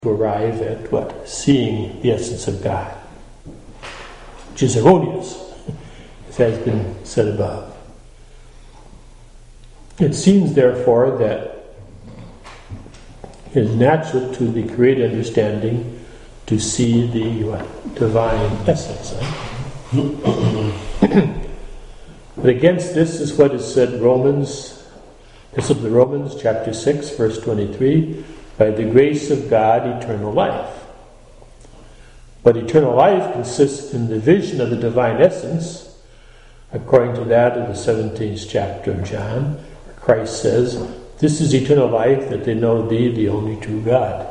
to arrive at what? Seeing the essence of God, which is erroneous, as has been said above. It seems, therefore, that it is natural to the created understanding to see the divine essence. But against this is what is said Epistle to the Romans, chapter 6, verse 23, by the grace of God, eternal life. But eternal life consists in the vision of the divine essence, according to that of the 17th chapter of John, where Christ says, "This is eternal life, that they know thee, the only true God."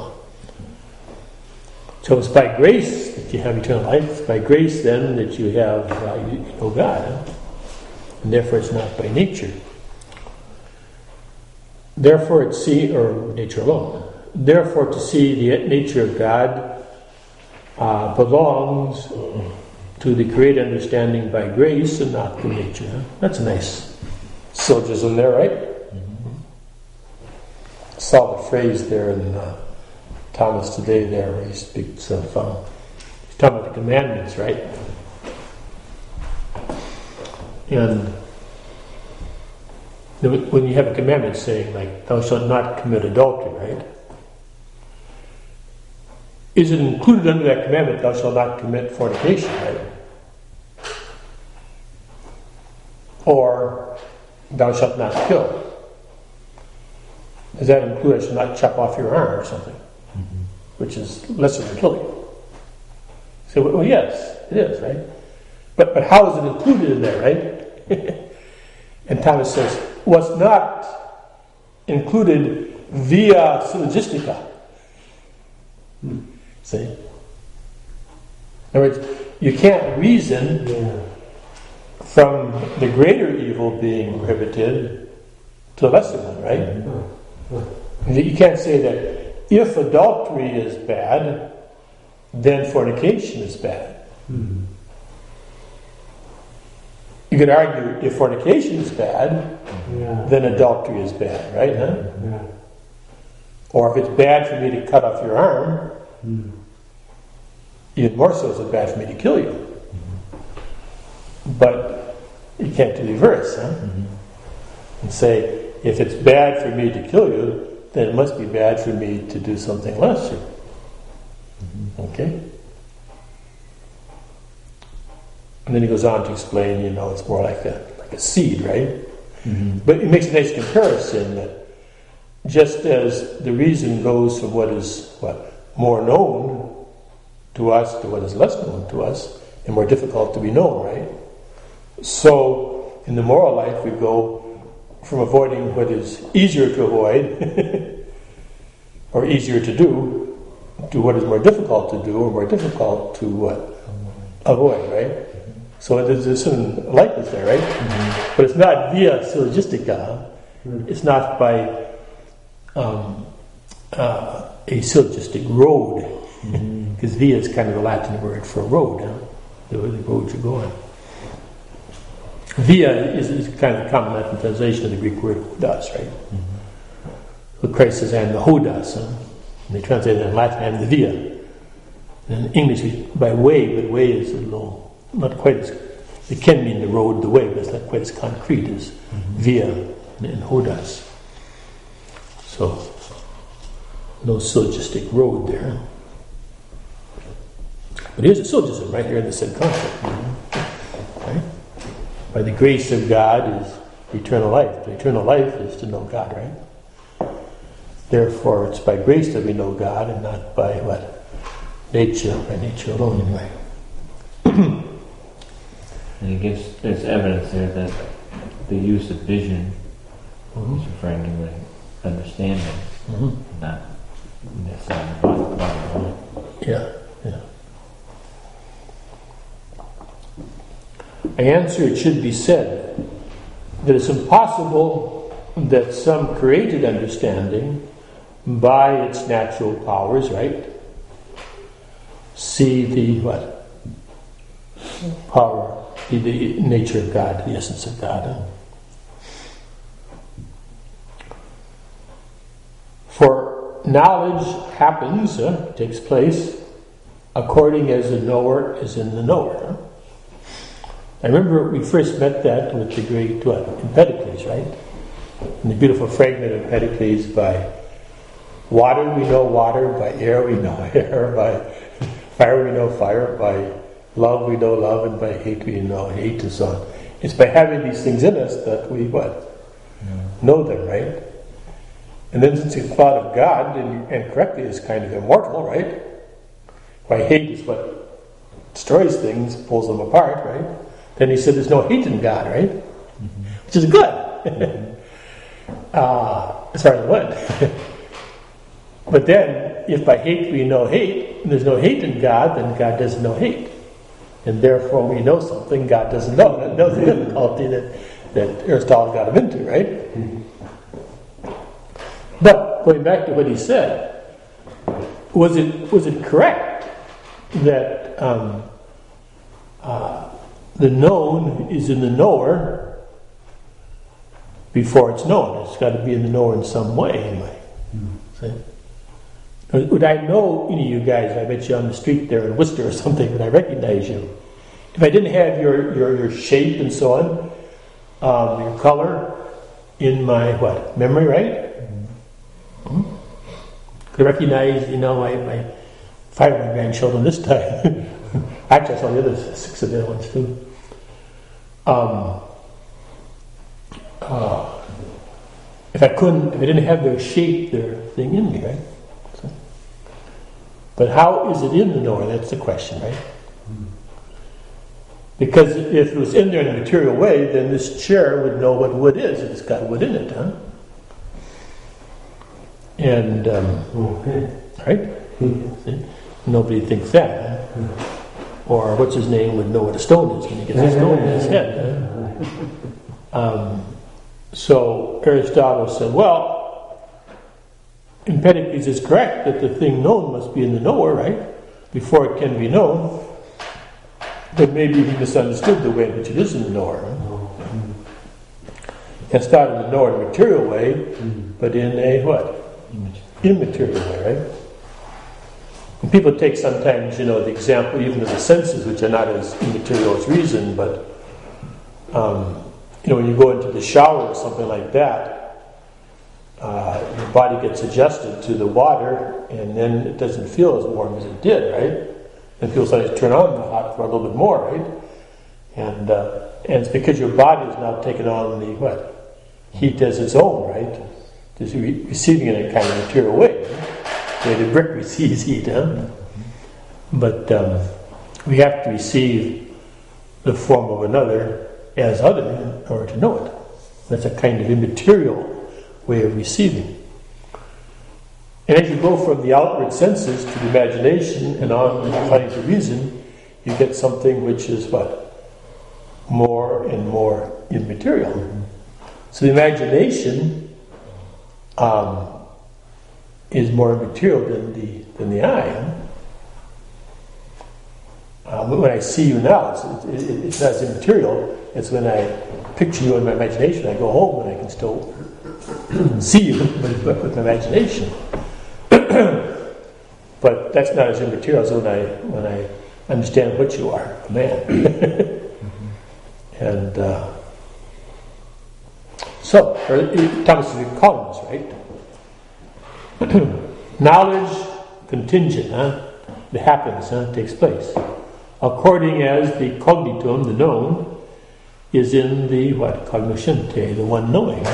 So it's by grace that you have eternal life. It's by grace, then, that you have you know God. And therefore it's not by nature. Therefore nature alone. Therefore to see the nature of God belongs to the created understanding by grace and not the nature. That's a nice syllogism there, right? Mm-hmm. Saw the phrase there in Thomas today there where he speaks of, he's talking about the commandments, right? And when you have a commandment saying, like, thou shalt not commit adultery, right? Is it included under that commandment, thou shalt not commit fornication, right? Or, thou shalt not kill? Does that include, I shall not chop off your arm or something? Mm-hmm. Which is lesser than killing. So, well, yes, it is, right? But how is it included in there, right? And Thomas says, was not included via syllogistica. See? In other words, you can't reason from the greater evil being prohibited to the lesser one, right? You can't say that if adultery is bad, then fornication is bad. You could argue if fornication is bad, then adultery is bad, right? Huh? Yeah. Or if it's bad for me to cut off your arm, even more so is it bad for me to kill you. But you can't do the reverse, huh? And say, if it's bad for me to kill you, then it must be bad for me to do something lesser. Okay? And then he goes on to explain, it's more like a seed, right? Mm-hmm. But he makes a nice comparison that just as the reason goes from what is more known to us to what is less known to us and more difficult to be known, right? So in the moral life we go from avoiding what is easier to avoid or easier to do to what is more difficult to do or more difficult to avoid, right? So there's a certain likeness there, right? Mm-hmm. But it's not via syllogistica. It's not by a syllogistic road. Because via is kind of a Latin word for road, the road you go on. Via is kind of a common Latin translation of the Greek word hodas, right? So Christ says, I am the hodas. And they translate it in Latin, I am the via. And in English, by way, but way is a little... not quite as, it can mean the road, the way, but it's not quite as concrete as via and hodas. So, no syllogistic road there. But here's a syllogism right here in the said concept. Right? By the grace of God is eternal life. The eternal life is to know God, right? Therefore, it's by grace that we know God and not by nature, by nature alone anyway. And there's evidence there that the use of vision is referring to understanding, not necessarily bottom line. Yeah. I answer, it should be said that it's impossible that some created understanding, by its natural powers, right, see the power, the nature of God, the essence of God. For knowledge happens, takes place, according as the knower is in the knower. I remember we first met that with the great Empedocles, right? In the beautiful fragment of Empedocles, by water we know water, by air we know air, by fire we know fire, by love we know love, and by hate we know hate, and so on. It's by having these things in us that we know them, right? And then since it's thought of God, and correctly, is kind of immortal, right? Why hate is what destroys things, pulls them apart, right? Then he said there's no hate in God, right? Mm-hmm. Which is good. As far as what? But then, if by hate we know hate, and there's no hate in God, then God doesn't know hate. And therefore we know something God doesn't know. That's the difficulty that Aristotle got him into, right? Mm-hmm. But going back to what he said, was it correct that the known is in the knower before it's known? It's got to be in the knower in some way, anyway. Mm-hmm. Would I know any of you guys? I bet you on the street there in Worcester or something, would I recognize you? If I didn't have your shape and so on, your color in my memory, right? Mm-hmm. Could I recognize, my 5 of my grandchildren this time. Actually, I saw the other 6 of the other ones too. If I didn't have their shape, their thing in me, right? So, but how is it in the knower? That's the question, right? Because if it was in there in a material way, then this chair would know what wood is. It's got wood in it, huh? And, right? See? Nobody thinks that, huh? Or what's his name would know what a stone is when he gets a stone in his head. Huh? So Aristotle said, well, Empedocles is correct that the thing known must be in the knower, right? Before it can be known. But maybe he misunderstood the way in which it is in the knower. Huh? It's not in the knower in a material way, but in a immaterial way, right? And people take sometimes, the example even of the senses, which are not as immaterial as reason, but when you go into the shower or something like that, your body gets adjusted to the water, and then it doesn't feel as warm as it did, right? And feels like to turn on the hot for a little bit more, right? And it's because your body is now taking on the heat as its own, right? Just receiving it in a kind of material way. The way the brick receives heat, huh? But we have to receive the form of another as other in order to know it. That's a kind of immaterial way of receiving. And as you go from the outward senses to the imagination and on inclining to reason, you get something which is more and more immaterial. So the imagination is more immaterial than the eye. When I see you now, it's not as immaterial. It's when I picture you in my imagination. I go home and I can still see you, but with my imagination. But that's not as immaterial as when I understand what you are, a man. And so Thomas is calling us, right? Knowledge contingent, it happens, takes place. According as the cognitum, the known, is in the cognoscente, the one knowing.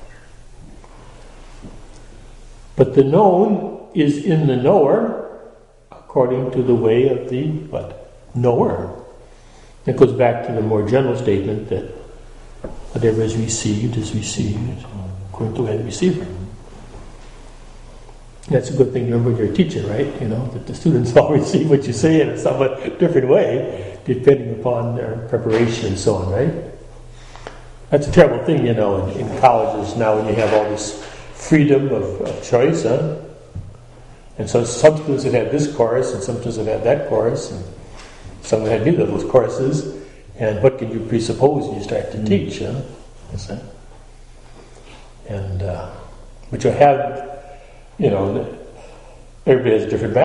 But the known is in the knower according to the way of the knower. It goes back to the more general statement that whatever is received according to the way of the receiver. That's a good thing to remember when you're a teacher, right? That the students all receive what you say in a somewhat different way, depending upon their preparation and so on, right? That's a terrible thing, in colleges now when you have all this freedom of choice, huh? And so some students have had this course, and some students have had that course, and some have had neither of those courses. And what can you presuppose when you start to teach, huh? And but you have, everybody has a different